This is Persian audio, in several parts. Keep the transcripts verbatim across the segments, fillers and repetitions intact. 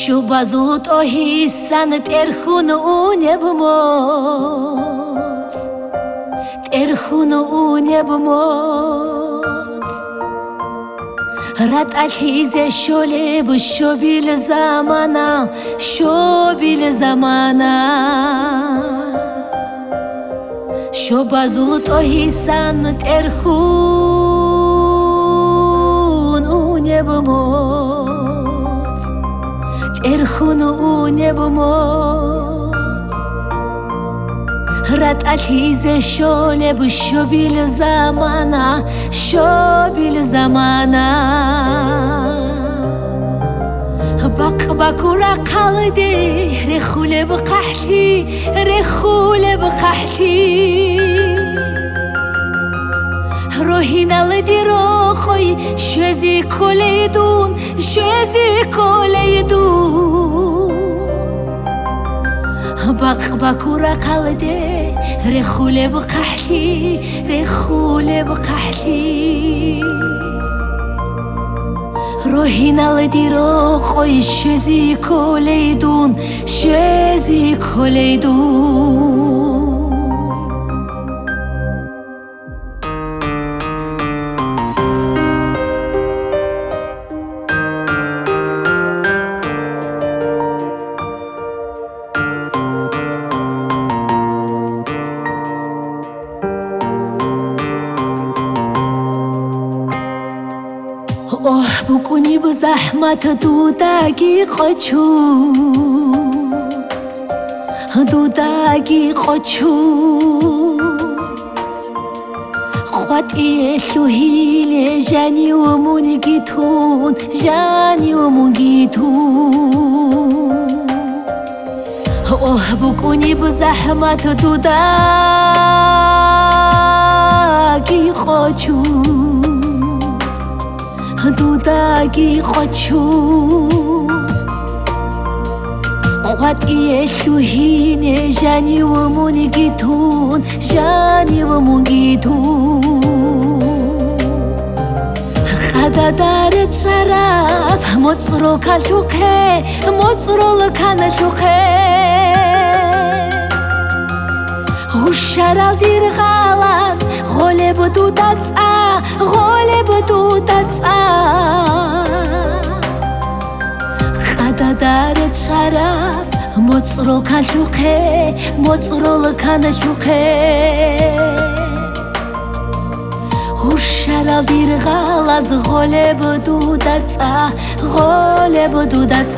შუბაზულტ ოჰისან ტერხუნ უნებმოც ტერხუნ უნებმოც რატალჰიზე შოლებ შობილ ზამანა შობილ ზამანა შუბაზულტ ოჰისან ტერხუნ უნებმოც ტერხუნ უნებმოც რატალჰიზე შოლებ შობილ ზამანა შობილ ზამანა ბაკბაკურა ყალდი რეხულებ ყაჰლი რეხულებ ყაჰლი როჰინალდი როხოი შვეზი კოლედუნ შვეზი კოლედუნ ბაკბაკურა ყალდი რეხულებ ყაჰლი რეხულებ ყაჰლი როჰინალდი როხოი შვეზი კოლედუნ შვეზი კოლედუნ اوه بکنی به زحمت دودگی خاچو دودگی خاچو خواتی شوهیل جانی و مونگیتون جانی و مونگیتون اوه بکنی به زحمت دودگی خاچو دودگی خاچو خواتی شوهین جانی و مونگیتون جانی و مونگیتون خدا دار طرف مصرو کشوخه مصرو کنشوخه هوشرال دیر غلاس غالب دودت غالب دودت خدا دار طرف مصرو کنشوخه مصرو کنشوخه هوشرال دیر غلاس غالب دودت غالب دودت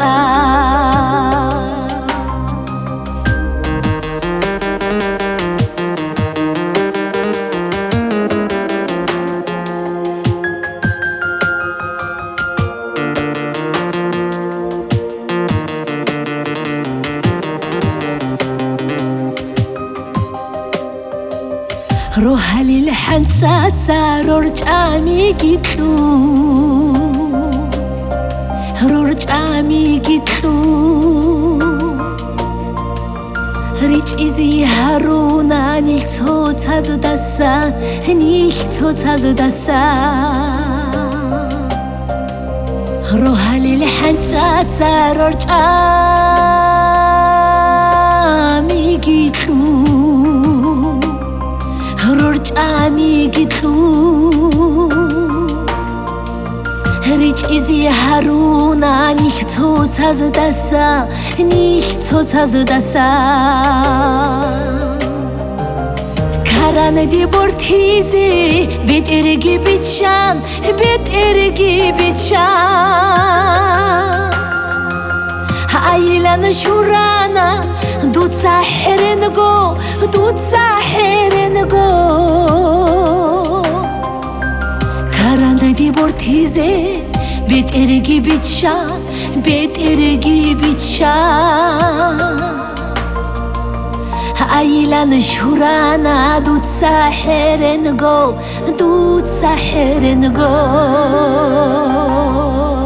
روحلي الحنشات سارورج آمي جيتلو رورج آمي جيتلو ريج إزي هارونا نيلتو تاز دسا نيلتو تاز دسا روحلي الحنشات سارورج آمي جيتلو رورج آمی گیتلو ریچ ایزی هارونا نیختو تاز دسا نیختو تاز دسا کرانه دی بورتیزی بیت ارگی بیچان بیت ارگی بیچان ایلان شورانا دود ساحرنگو دود ساحرنگو کرانه دی بورتیزه بیت ارگی بیچان بیت ارگی بیچان ایلان شورانا دود ساحرنگو دود ساحرنگو